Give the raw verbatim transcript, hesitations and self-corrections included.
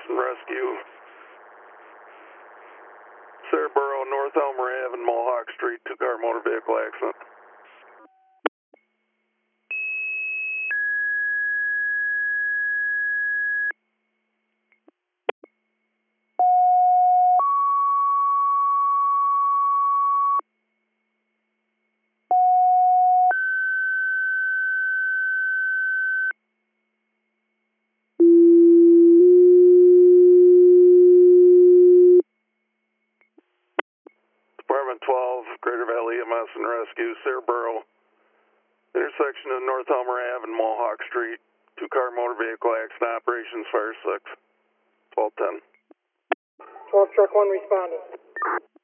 and Rescue. Cerebro, North Elmer Ave and Mohawk Street, two-car motor vehicle accident. Department twelve, Greater Valley E M S and Rescue, Cerebro, intersection of North Elmer Ave and Mohawk Street, two-car motor vehicle accident, operations fire six, twelve ten. twelve truck one responding.